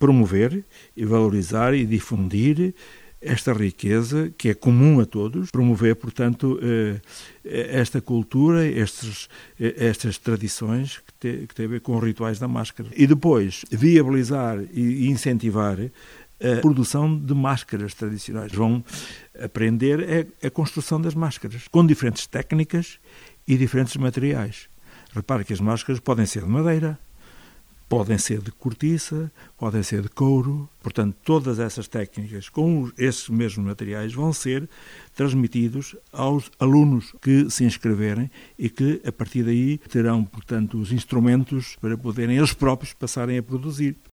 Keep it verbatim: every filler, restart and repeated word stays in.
promover e valorizar e difundir esta riqueza que é comum a todos, promover, portanto, esta cultura, estes, estas tradições que têm que tem a ver com os rituais da máscara. E depois, viabilizar e incentivar a produção de máscaras tradicionais. Vão aprender a, a construção das máscaras, com diferentes técnicas e diferentes materiais. Repare que as máscaras podem ser de madeira, podem ser de cortiça, podem ser de couro. Portanto, todas essas técnicas com esses mesmos materiais vão ser transmitidos aos alunos que se inscreverem e que, a partir daí, terão, portanto, os instrumentos para poderem eles próprios passarem a produzir.